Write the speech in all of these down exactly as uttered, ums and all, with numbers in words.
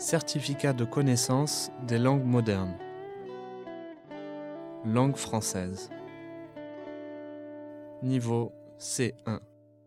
Certificat de connaissance des langues modernes. Langue française. Niveau C un.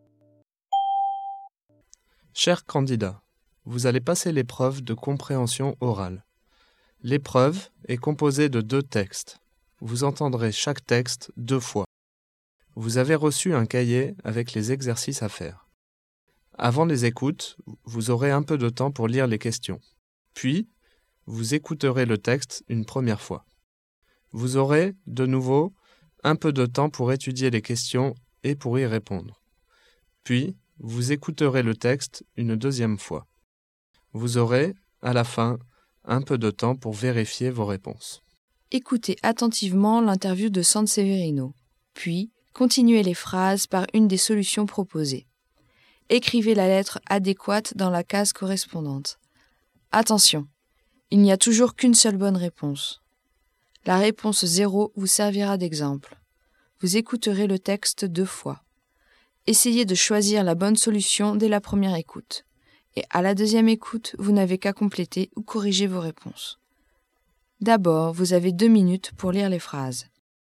Chers candidats, vous allez passer l'épreuve de compréhension orale. L'épreuve est composée de deux textes. Vous entendrez chaque texte deux fois. Vous avez reçu un cahier avec les exercices à faire. Avant les écoutes, vous aurez un peu de temps pour lire les questions. Puis, vous écouterez le texte une première fois. Vous aurez, de nouveau, un peu de temps pour étudier les questions et pour y répondre. Puis, vous écouterez le texte une deuxième fois. Vous aurez, à la fin, un peu de temps pour vérifier vos réponses. Écoutez attentivement l'interview de Sanseverino, puis continuez les phrases par une des solutions proposées. Écrivez la lettre adéquate dans la case correspondante. Attention, il n'y a toujours qu'une seule bonne réponse. La réponse zéro vous servira d'exemple. Vous écouterez le texte deux fois. Essayez de choisir la bonne solution dès la première écoute. Et à la deuxième écoute, vous n'avez qu'à compléter ou corriger vos réponses. D'abord, vous avez deux minutes pour lire les phrases.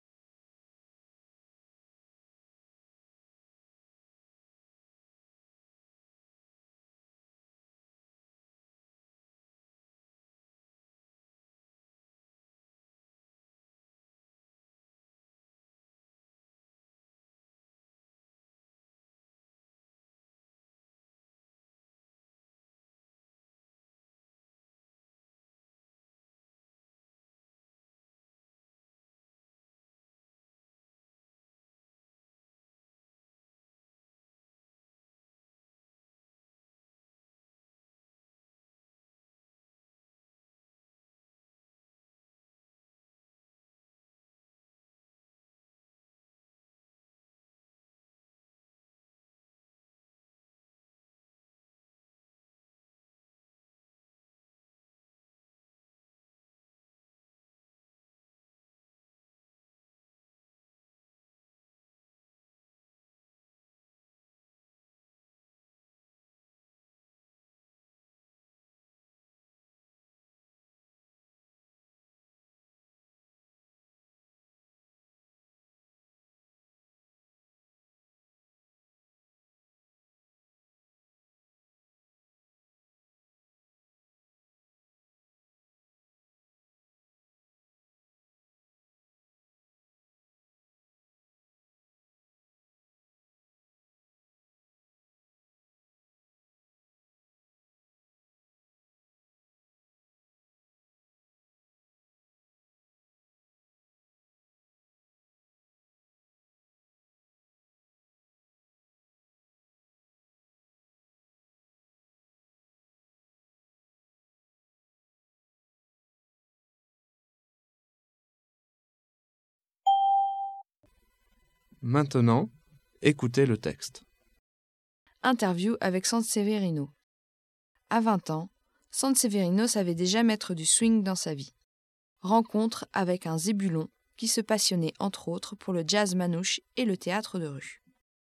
Maintenant, écoutez le texte. Interview avec Sanseverino. À vingt ans, Sanseverino savait déjà mettre du swing dans sa vie. Rencontre avec un zébulon qui se passionnait entre autres pour le jazz manouche et le théâtre de rue.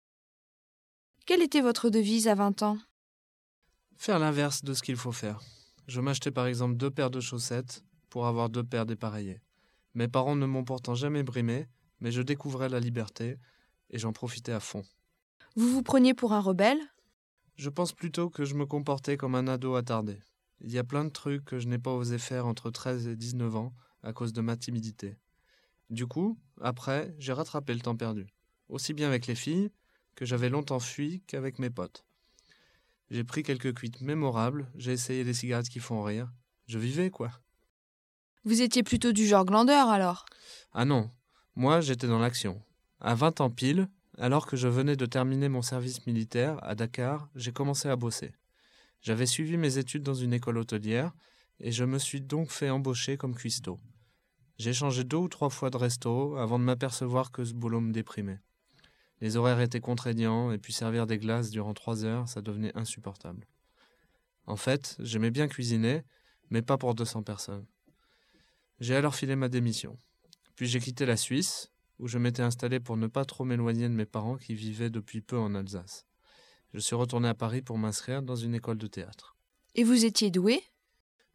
Quelle était votre devise à vingt ans ? Faire l'inverse de ce qu'il faut faire. Je m'achetais par exemple deux paires de chaussettes pour avoir deux paires dépareillées. Mes parents ne m'ont pourtant jamais brimé, mais je découvrais la liberté et j'en profitais à fond. Vous vous preniez pour un rebelle ? Je pense plutôt que je me comportais comme un ado attardé. Il y a plein de trucs que je n'ai pas osé faire entre treize et dix-neuf ans à cause de ma timidité. Du coup, après, j'ai rattrapé le temps perdu, aussi bien avec les filles, que j'avais longtemps fui, qu'avec mes potes. J'ai pris quelques cuites mémorables, j'ai essayé les cigarettes qui font rire. Je vivais, quoi. Vous étiez plutôt du genre glandeur, alors ? Ah non, moi j'étais dans l'action. À vingt ans pile, alors que je venais de terminer mon service militaire à Dakar, j'ai commencé à bosser. J'avais suivi mes études dans une école hôtelière et je me suis donc fait embaucher comme cuistot. J'ai changé deux ou trois fois de resto avant de m'apercevoir que ce boulot me déprimait. Les horaires étaient contraignants et puis servir des glaces durant trois heures, ça devenait insupportable. En fait, j'aimais bien cuisiner, mais pas pour deux cents personnes. J'ai alors filé ma démission. Puis j'ai quitté la Suisse, où je m'étais installé pour ne pas trop m'éloigner de mes parents qui vivaient depuis peu en Alsace. Je suis retourné à Paris pour m'inscrire dans une école de théâtre. Et vous étiez doué ?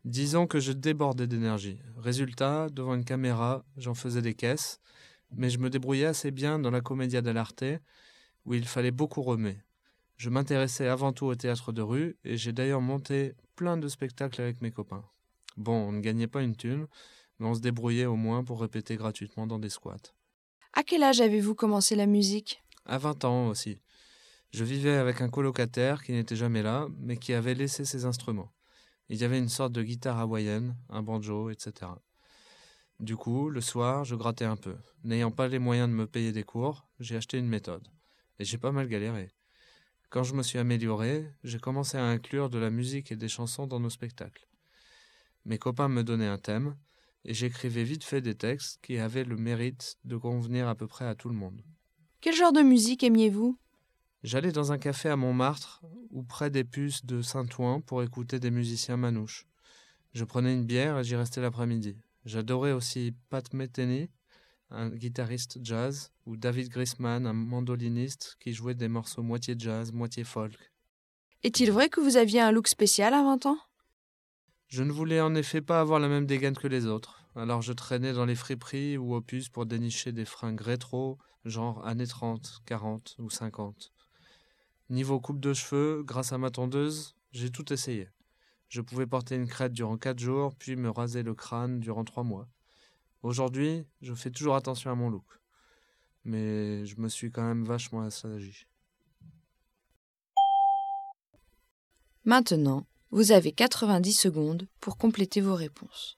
Disons que je débordais d'énergie. Résultat, devant une caméra, j'en faisais des caisses, mais je me débrouillais assez bien dans la Commedia dell'arte, où il fallait beaucoup remer. Je m'intéressais avant tout au théâtre de rue, et j'ai d'ailleurs monté plein de spectacles avec mes copains. Bon, on ne gagnait pas une thune, mais on se débrouillait au moins pour répéter gratuitement dans des squats. À quel âge avez-vous commencé la musique ? À vingt ans aussi. Je vivais avec un colocataire qui n'était jamais là, mais qui avait laissé ses instruments. Il y avait une sorte de guitare hawaïenne, un banjo, et cetera. Du coup, le soir, je grattais un peu. N'ayant pas les moyens de me payer des cours, j'ai acheté une méthode. Et j'ai pas mal galéré. Quand je me suis amélioré, j'ai commencé à inclure de la musique et des chansons dans nos spectacles. Mes copains me donnaient un thème, et j'écrivais vite fait des textes qui avaient le mérite de convenir à peu près à tout le monde. Quel genre de musique aimiez-vous ? J'allais dans un café à Montmartre ou près des puces de Saint-Ouen pour écouter des musiciens manouches. Je prenais une bière et j'y restais l'après-midi. J'adorais aussi Pat Metheny, un guitariste jazz, ou David Grisman, un mandoliniste qui jouait des morceaux moitié jazz, moitié folk. Est-il vrai que vous aviez un look spécial à vingt ans ? Je ne voulais en effet pas avoir la même dégaine que les autres, alors je traînais dans les friperies ou opus pour dénicher des fringues rétro, genre années trente, quarante ou cinquante. Niveau coupe de cheveux, grâce à ma tondeuse, j'ai tout essayé. Je pouvais porter une crête durant quatre jours, puis me raser le crâne durant trois mois. Aujourd'hui, je fais toujours attention à mon look. Mais je me suis quand même vachement assagi. Maintenant, vous avez quatre-vingt-dix secondes pour compléter vos réponses.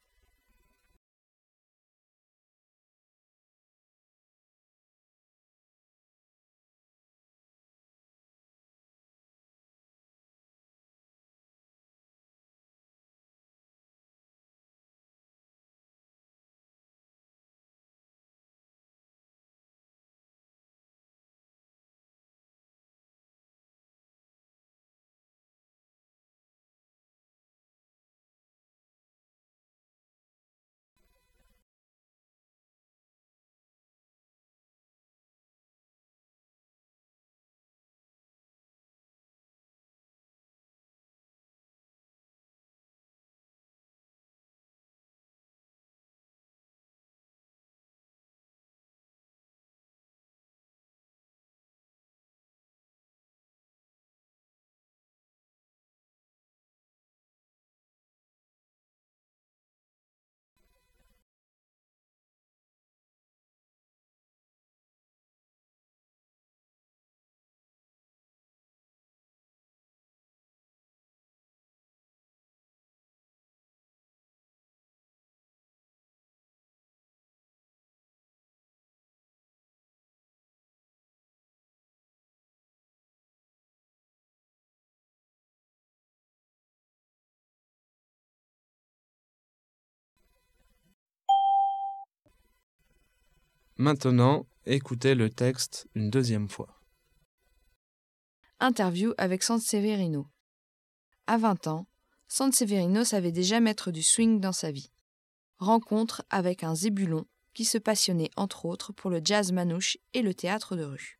Maintenant, écoutez le texte une deuxième fois. Interview avec Sanseverino. À vingt ans, Sanseverino savait déjà mettre du swing dans sa vie. Rencontre avec un zébulon qui se passionnait entre autres pour le jazz manouche et le théâtre de rue.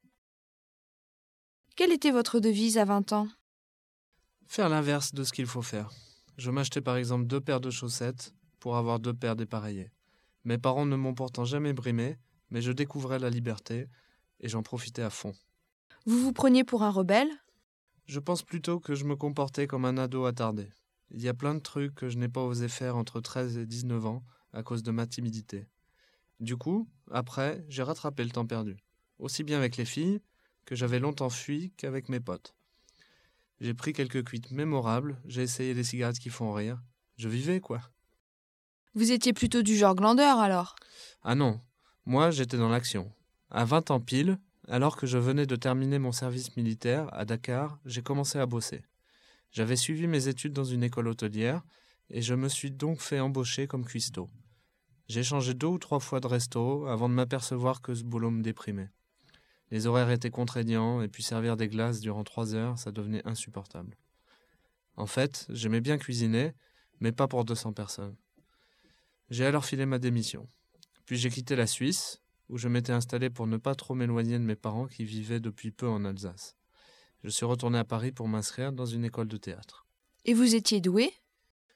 Quelle était votre devise à vingt ans ? Faire l'inverse de ce qu'il faut faire. Je m'achetais par exemple deux paires de chaussettes pour avoir deux paires dépareillées. Mes parents ne m'ont pourtant jamais brimé, mais je découvrais la liberté et j'en profitais à fond. Vous vous preniez pour un rebelle ? Je pense plutôt que je me comportais comme un ado attardé. Il y a plein de trucs que je n'ai pas osé faire entre treize et dix-neuf ans à cause de ma timidité. Du coup, après, j'ai rattrapé le temps perdu. Aussi bien avec les filles, que j'avais longtemps fui, qu'avec mes potes. J'ai pris quelques cuites mémorables, j'ai essayé les cigarettes qui font rire. Je vivais, quoi. Vous étiez plutôt du genre glandeur alors ? Ah non, moi j'étais dans l'action. À vingt ans pile, alors que je venais de terminer mon service militaire à Dakar, j'ai commencé à bosser. J'avais suivi mes études dans une école hôtelière et je me suis donc fait embaucher comme cuistot. J'ai changé deux ou trois fois de resto avant de m'apercevoir que ce boulot me déprimait. Les horaires étaient contraignants et puis servir des glaces durant trois heures, ça devenait insupportable. En fait, j'aimais bien cuisiner, mais pas pour deux cents personnes. J'ai alors filé ma démission. Puis j'ai quitté la Suisse, où je m'étais installé pour ne pas trop m'éloigner de mes parents qui vivaient depuis peu en Alsace. Je suis retourné à Paris pour m'inscrire dans une école de théâtre. Et vous étiez doué ?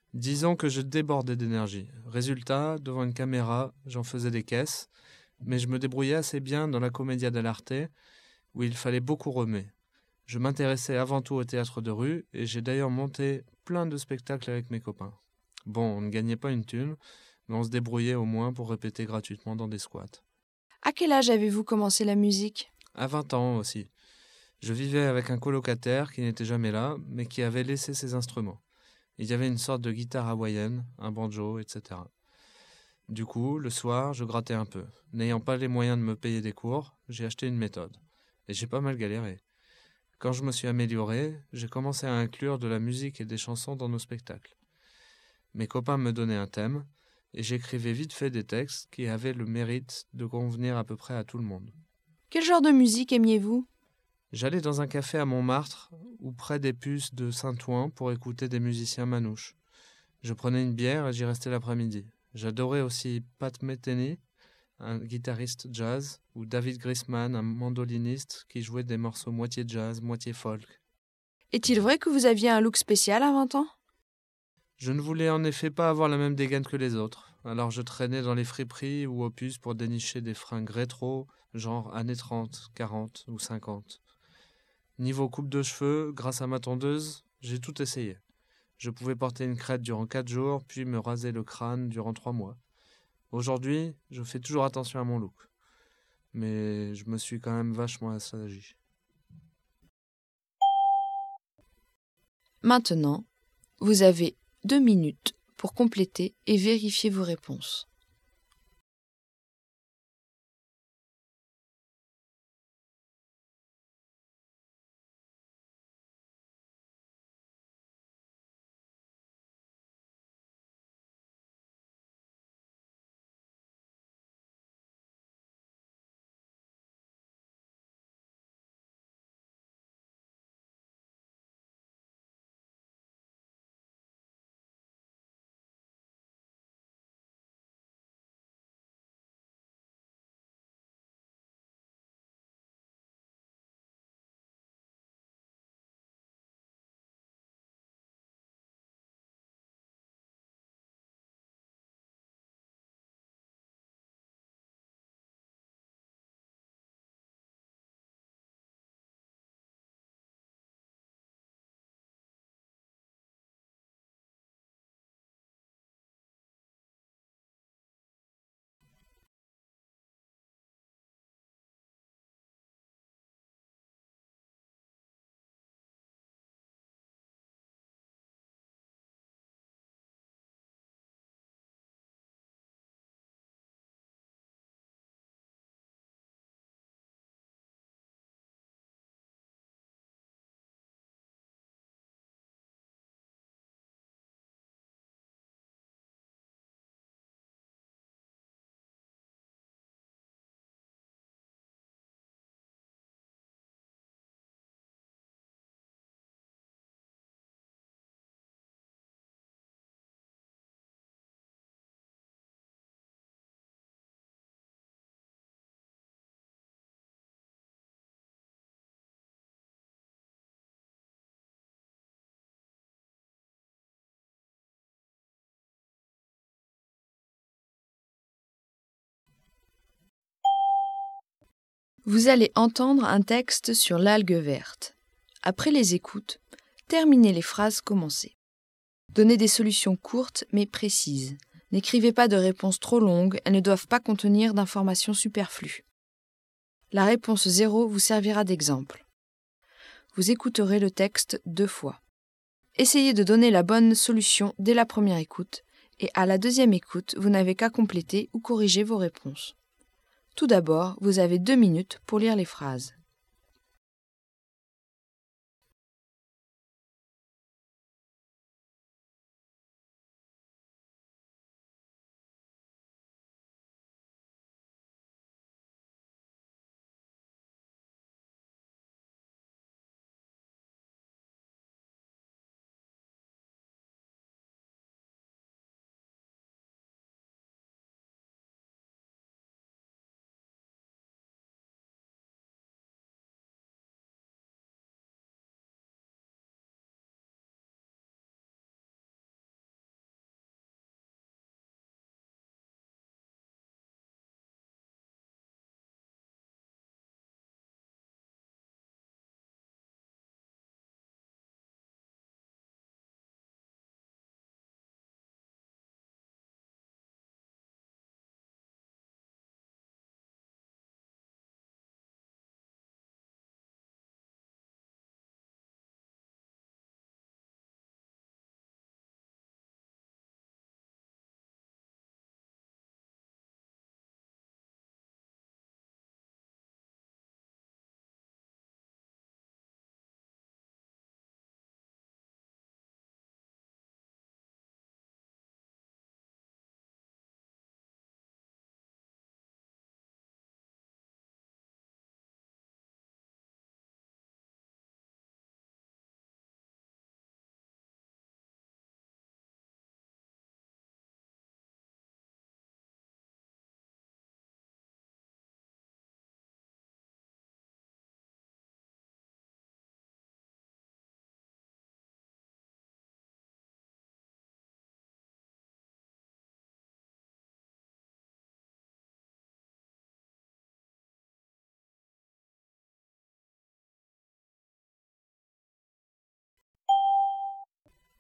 Disons que je débordais d'énergie. Résultat, devant une caméra, j'en faisais des caisses, mais je me débrouillais assez bien dans la Commedia dell'arte, où il fallait beaucoup remer. Je m'intéressais avant tout au théâtre de rue, et j'ai d'ailleurs monté plein de spectacles avec mes copains. Bon, on ne gagnait pas une thune, mais on se débrouillait au moins pour répéter gratuitement dans des squats. À quel âge avez-vous commencé la musique? À vingt ans aussi. Je vivais avec un colocataire qui n'était jamais là, mais qui avait laissé ses instruments. Il y avait une sorte de guitare hawaïenne, un banjo, et cetera. Du coup, le soir, je grattais un peu. N'ayant pas les moyens de me payer des cours, j'ai acheté une méthode. Et j'ai pas mal galéré. Quand je me suis amélioré, j'ai commencé à inclure de la musique et des chansons dans nos spectacles. Mes copains me donnaient un thème, et j'écrivais vite fait des textes qui avaient le mérite de convenir à peu près à tout le monde. Quel genre de musique aimiez-vous? J'allais dans un café à Montmartre ou près des puces de Saint-Ouen pour écouter des musiciens manouches. Je prenais une bière et j'y restais l'après-midi. J'adorais aussi Pat Metheny, un guitariste jazz, ou David Grisman, un mandoliniste qui jouait des morceaux moitié jazz, moitié folk. Est-il vrai que vous aviez un look spécial à vingt ans? Je ne voulais en effet pas avoir la même dégaine que les autres, alors je traînais dans les friperies ou au puces pour dénicher des fringues rétro, genre années trente, quarante ou cinquante. Niveau coupe de cheveux, grâce à ma tondeuse, j'ai tout essayé. Je pouvais porter une crête durant quatre jours, puis me raser le crâne durant trois mois. Aujourd'hui, je fais toujours attention à mon look. Mais je me suis quand même vachement assagi. Maintenant, vous avez deux minutes pour compléter et vérifier vos réponses. Vous allez entendre un texte sur l'algue verte. Après les écoutes, terminez les phrases commencées. Donnez des solutions courtes mais précises. N'écrivez pas de réponses trop longues, elles ne doivent pas contenir d'informations superflues. La réponse zéro vous servira d'exemple. Vous écouterez le texte deux fois. Essayez de donner la bonne solution dès la première écoute et à la deuxième écoute, vous n'avez qu'à compléter ou corriger vos réponses. Tout d'abord, vous avez deux minutes pour lire les phrases.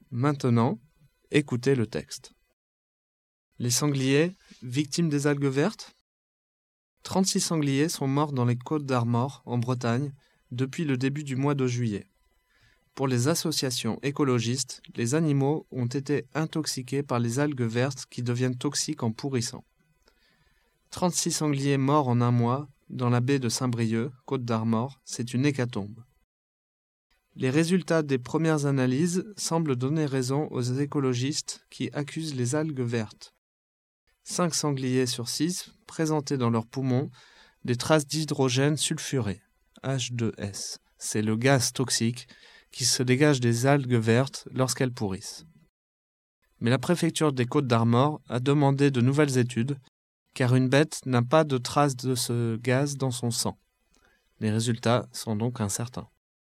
Maintenant, écoutez le texte. Les sangliers, victimes des algues vertes? trente-six sangliers sont morts dans les Côtes d'Armor, en Bretagne, depuis le début du mois de juillet. Pour les associations écologistes, les animaux ont été intoxiqués par les algues vertes qui deviennent toxiques en pourrissant. trente-six sangliers morts en un mois dans la baie de Saint-Brieuc, Côtes d'Armor, c'est une hécatombe. Les résultats des premières analyses semblent donner raison aux écologistes qui accusent les algues vertes. Cinq sangliers sur six présentaient dans leurs poumons des traces d'hydrogène sulfuré, H deux S. C'est le gaz toxique qui se dégage des algues vertes lorsqu'elles pourrissent. Mais la préfecture des Côtes d'Armor a demandé de nouvelles études, car une bête n'a pas de traces de ce gaz dans son sang. Les résultats sont donc incertains.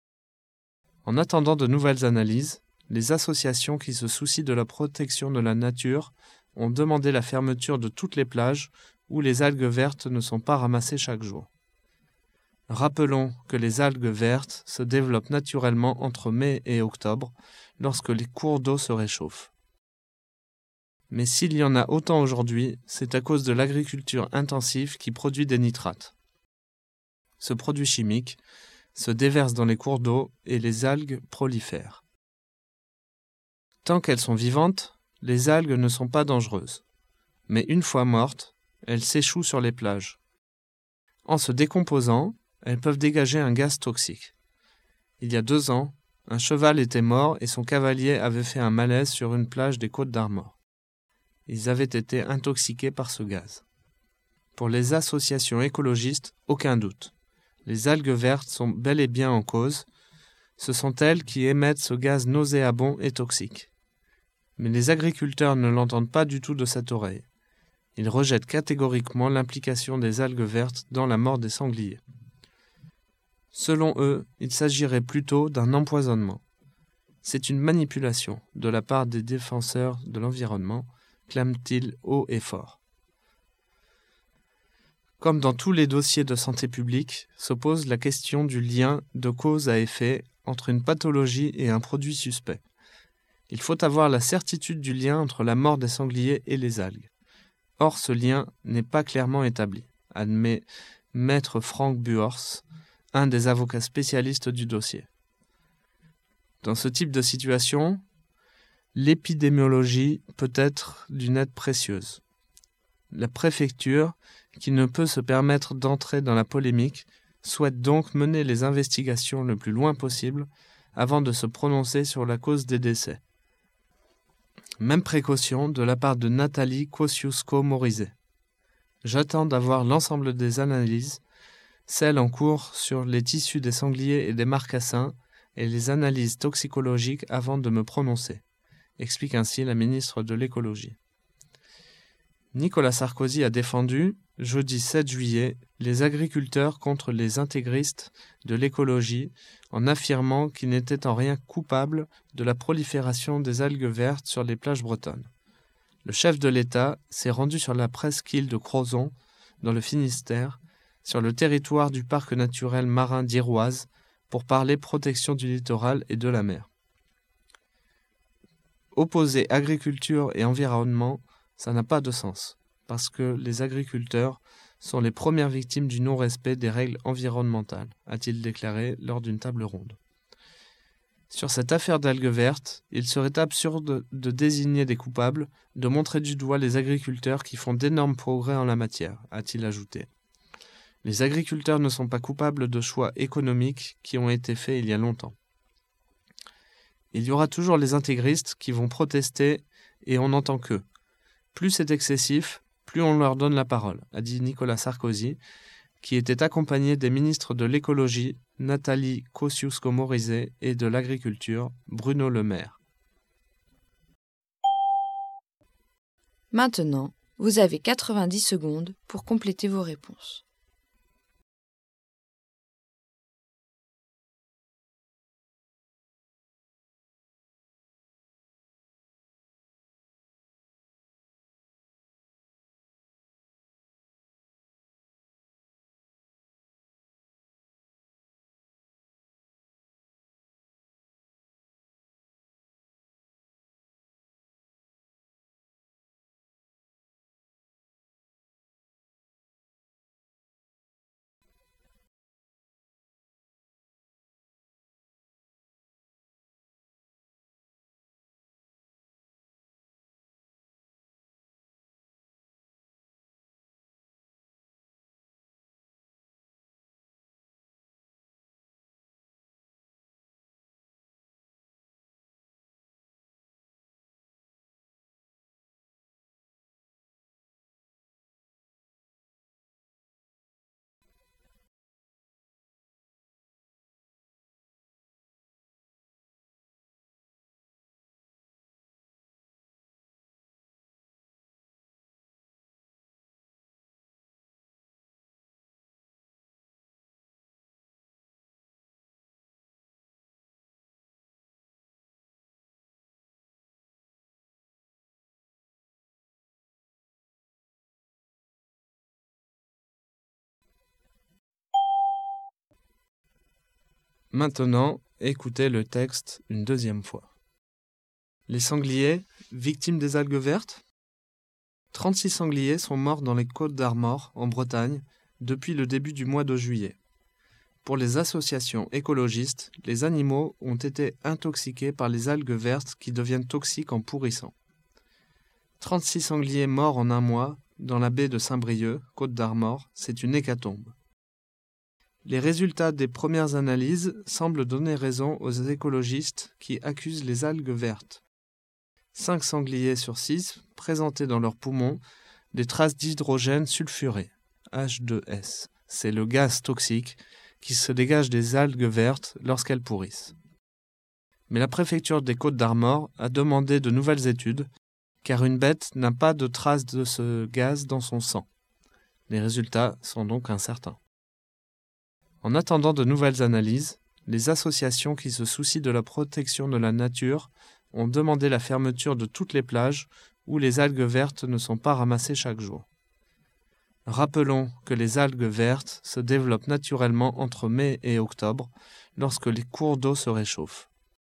En attendant de nouvelles analyses, les associations qui se soucient de la protection de la nature ont demandé la fermeture de toutes les plages où les algues vertes ne sont pas ramassées chaque jour. Rappelons que les algues vertes se développent naturellement entre mai et octobre, lorsque les cours d'eau se réchauffent. Mais s'il y en a autant aujourd'hui, c'est à cause de l'agriculture intensive qui produit des nitrates. Ce produit chimique se déverse dans les cours d'eau et les algues prolifèrent. Tant qu'elles sont vivantes, les algues ne sont pas dangereuses. Mais une fois mortes, elles s'échouent sur les plages. En se décomposant, elles peuvent dégager un gaz toxique. Il y a deux ans, un cheval était mort et son cavalier avait fait un malaise sur une plage des Côtes d'Armor. Ils avaient été intoxiqués par ce gaz. Pour les associations écologistes, aucun doute. Les algues vertes sont bel et bien en cause. Ce sont elles qui émettent ce gaz nauséabond et toxique. Mais les agriculteurs ne l'entendent pas du tout de cette oreille. Ils rejettent catégoriquement l'implication des algues vertes dans la mort des sangliers. Selon eux, il s'agirait plutôt d'un empoisonnement. C'est une manipulation de la part des défenseurs de l'environnement, clament-ils haut et fort. Comme dans tous les dossiers de santé publique, se pose la question du lien de cause à effet entre une pathologie et un produit suspect. Il faut avoir la certitude du lien entre la mort des sangliers et les algues. Or, ce lien n'est pas clairement établi, admet Maître Frank Buhors, un des avocats spécialistes du dossier. Dans ce type de situation, l'épidémiologie peut être d'une aide précieuse. La préfecture, qui ne peut se permettre d'entrer dans la polémique, souhaite donc mener les investigations le plus loin possible avant de se prononcer sur la cause des décès. Même précaution de la part de Nathalie Kosciusko-Morizet. J'attends d'avoir l'ensemble des analyses, celles en cours sur les tissus des sangliers et des marcassins et les analyses toxicologiques avant de me prononcer, explique ainsi la ministre de l'Écologie. Nicolas Sarkozy a défendu, jeudi sept juillet, les agriculteurs contre les intégristes de l'écologie en affirmant qu'ils n'étaient en rien coupables de la prolifération des algues vertes sur les plages bretonnes. Le chef de l'État s'est rendu sur la presqu'île de Crozon, dans le Finistère, sur le territoire du parc naturel marin d'Iroise, pour parler protection du littoral et de la mer. Opposer agriculture et environnement, ça n'a pas de sens, parce que les agriculteurs sont les premières victimes du non-respect des règles environnementales, a-t-il déclaré lors d'une table ronde. Sur cette affaire d'algues vertes, il serait absurde de désigner des coupables, de montrer du doigt les agriculteurs qui font d'énormes progrès en la matière, a-t-il ajouté. Les agriculteurs ne sont pas coupables de choix économiques qui ont été faits il y a longtemps. Il y aura toujours les intégristes qui vont protester et on n'entend qu'eux. Plus c'est excessif, plus on leur donne la parole, a dit Nicolas Sarkozy, qui était accompagné des ministres de l'écologie, Nathalie Kosciusko-Morizet, et de l'agriculture, Bruno Le Maire. Maintenant, vous avez quatre-vingt-dix secondes pour compléter vos réponses. Maintenant, écoutez le texte une deuxième fois. Les sangliers, victimes des algues vertes? trente-six sangliers sont morts dans les Côtes d'Armor, en Bretagne, depuis le début du mois de juillet. Pour les associations écologistes, les animaux ont été intoxiqués par les algues vertes qui deviennent toxiques en pourrissant. trente-six sangliers morts en un mois, dans la baie de Saint-Brieuc, Côte d'Armor, c'est une hécatombe. Les résultats des premières analyses semblent donner raison aux écologistes qui accusent les algues vertes. Cinq sangliers sur six présentaient dans leurs poumons des traces d'hydrogène sulfuré, H deux S. C'est le gaz toxique qui se dégage des algues vertes lorsqu'elles pourrissent. Mais la préfecture des Côtes d'Armor a demandé de nouvelles études, car une bête n'a pas de traces de ce gaz dans son sang. Les résultats sont donc incertains. En attendant de nouvelles analyses, les associations qui se soucient de la protection de la nature ont demandé la fermeture de toutes les plages où les algues vertes ne sont pas ramassées chaque jour. Rappelons que les algues vertes se développent naturellement entre mai et octobre, lorsque les cours d'eau se réchauffent.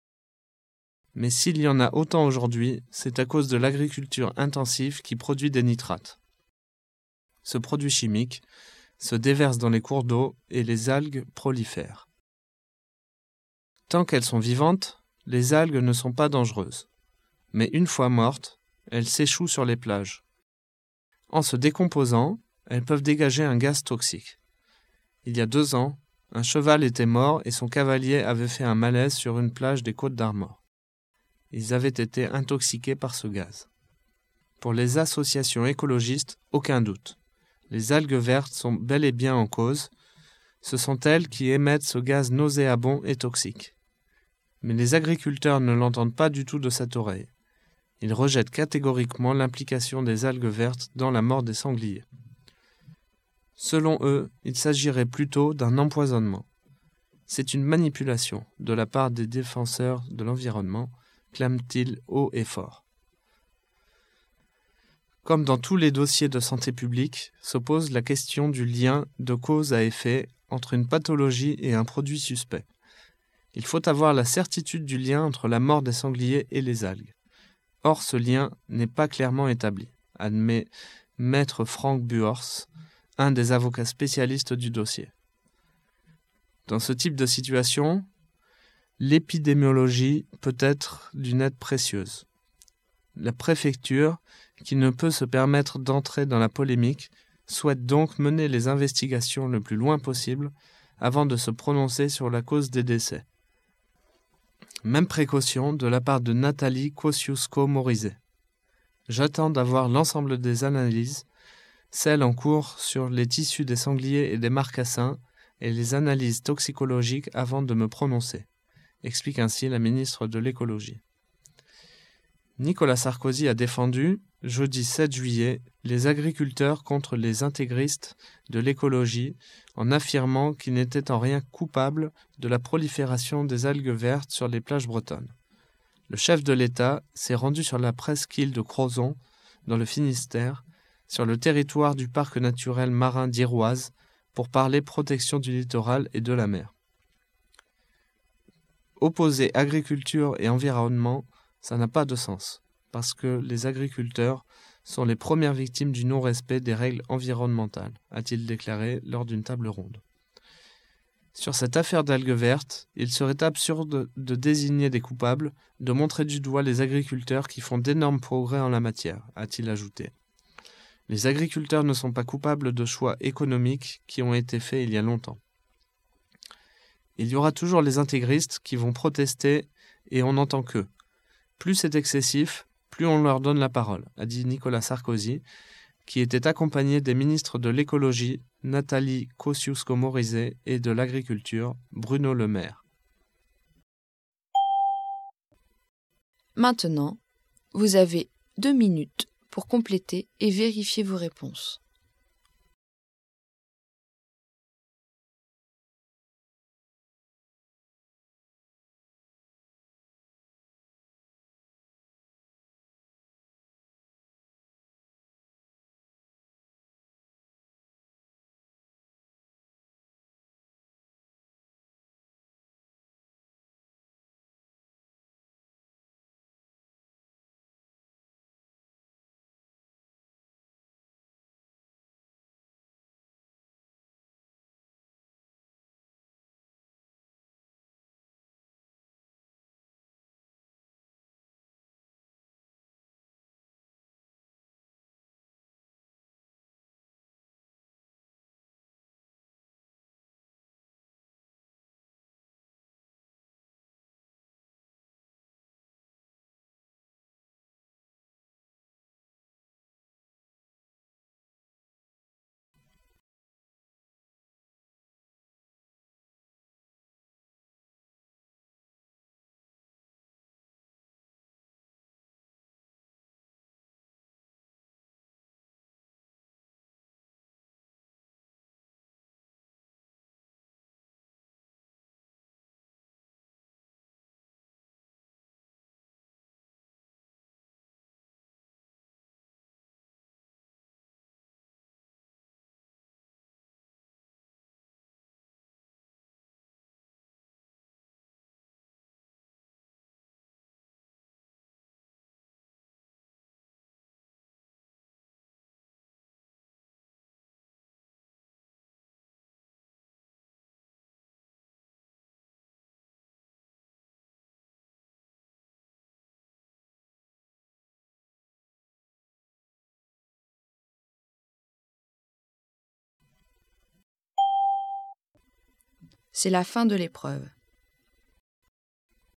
Mais s'il y en a autant aujourd'hui, c'est à cause de l'agriculture intensive qui produit des nitrates. Ce produit chimique se déverse dans les cours d'eau et les algues prolifèrent. Tant qu'elles sont vivantes, les algues ne sont pas dangereuses. Mais une fois mortes, elles s'échouent sur les plages. En se décomposant, elles peuvent dégager un gaz toxique. Il y a deux ans, un cheval était mort et son cavalier avait fait un malaise sur une plage des Côtes d'Armor. Ils avaient été intoxiqués par ce gaz. Pour les associations écologistes, aucun doute. Les algues vertes sont bel et bien en cause. Ce sont elles qui émettent ce gaz nauséabond et toxique. Mais les agriculteurs ne l'entendent pas du tout de cette oreille. Ils rejettent catégoriquement l'implication des algues vertes dans la mort des sangliers. Selon eux, il s'agirait plutôt d'un empoisonnement. C'est une manipulation de la part des défenseurs de l'environnement, clament-ils haut et fort. Comme dans tous les dossiers de santé publique, se pose la question du lien de cause à effet entre une pathologie et un produit suspect. Il faut avoir la certitude du lien entre la mort des sangliers et les algues. Or, ce lien n'est pas clairement établi, admet Maître Franck Buhors, un des avocats spécialistes du dossier. Dans ce type de situation, l'épidémiologie peut être d'une aide précieuse. La préfecture, qui ne peut se permettre d'entrer dans la polémique, souhaite donc mener les investigations le plus loin possible avant de se prononcer sur la cause des décès. Même précaution de la part de Nathalie Kosciusko-Morizet. J'attends d'avoir l'ensemble des analyses, celles en cours sur les tissus des sangliers et des marcassins et les analyses toxicologiques avant de me prononcer, explique ainsi la ministre de l'Écologie. Nicolas Sarkozy a défendu, jeudi sept juillet, les agriculteurs contre les intégristes de l'écologie en affirmant qu'ils n'étaient en rien coupables de la prolifération des algues vertes sur les plages bretonnes. Le chef de l'État s'est rendu sur la presqu'île de Crozon, dans le Finistère, sur le territoire du parc naturel marin d'Iroise, pour parler protection du littoral et de la mer. Opposer agriculture et environnement, ça n'a pas de sens, parce que les agriculteurs sont les premières victimes du non-respect des règles environnementales, a-t-il déclaré lors d'une table ronde. Sur cette affaire d'algues vertes, il serait absurde de désigner des coupables, de montrer du doigt les agriculteurs qui font d'énormes progrès en la matière, a-t-il ajouté. Les agriculteurs ne sont pas coupables de choix économiques qui ont été faits il y a longtemps. Il y aura toujours les intégristes qui vont protester et on n'entend qu'eux. Plus c'est excessif, plus on leur donne la parole, a dit Nicolas Sarkozy, qui était accompagné des ministres de l'écologie, Nathalie Kosciusko-Morizet, et de l'agriculture, Bruno Le Maire. Maintenant, vous avez deux minutes pour compléter et vérifier vos réponses. C'est la fin de l'épreuve.